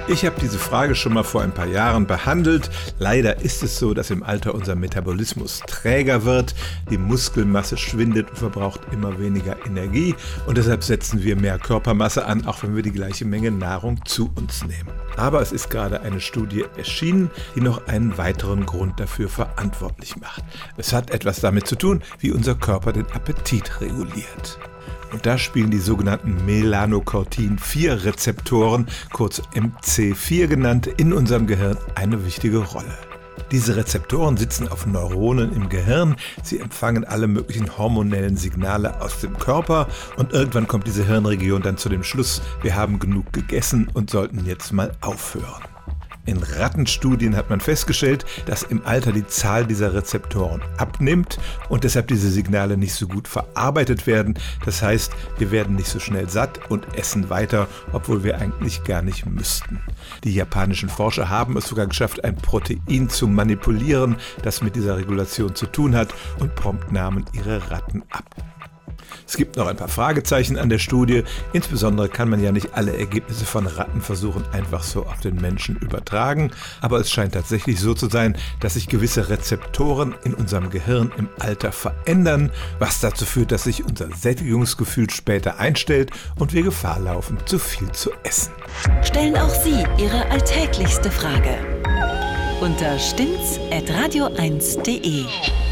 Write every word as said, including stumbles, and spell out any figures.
Ich habe diese Frage schon mal vor ein paar Jahren behandelt. Leider ist es so, dass im Alter unser Metabolismus träger wird, die Muskelmasse schwindet und verbraucht immer weniger Energie und deshalb setzen wir mehr Körpermasse an, auch wenn wir die gleiche Menge Nahrung zu uns nehmen. Aber es ist gerade eine Studie erschienen, die noch einen weiteren Grund dafür verantwortlich macht. Es hat etwas damit zu tun, wie unser Körper den Appetit reguliert. Und da spielen die sogenannten Melanocortin vier Rezeptoren, kurz M C vier genannt, in unserem Gehirn eine wichtige Rolle. Diese Rezeptoren sitzen auf Neuronen im Gehirn, sie empfangen alle möglichen hormonellen Signale aus dem Körper und irgendwann kommt diese Hirnregion dann zu dem Schluss, wir haben genug gegessen und sollten jetzt mal aufhören. In Rattenstudien hat man festgestellt, dass im Alter die Zahl dieser Rezeptoren abnimmt und deshalb diese Signale nicht so gut verarbeitet werden. Das heißt, wir werden nicht so schnell satt und essen weiter, obwohl wir eigentlich gar nicht müssten. Die japanischen Forscher haben es sogar geschafft, ein Protein zu manipulieren, das mit dieser Regulation zu tun hat, und prompt nahmen ihre Ratten ab. Es gibt noch ein paar Fragezeichen an der Studie. Insbesondere kann man ja nicht alle Ergebnisse von Rattenversuchen einfach so auf den Menschen übertragen. Aber es scheint tatsächlich so zu sein, dass sich gewisse Rezeptoren in unserem Gehirn im Alter verändern, was dazu führt, dass sich unser Sättigungsgefühl später einstellt und wir Gefahr laufen, zu viel zu essen. Stellen auch Sie Ihre alltäglichste Frage unter stimmt's at radio eins punkt de.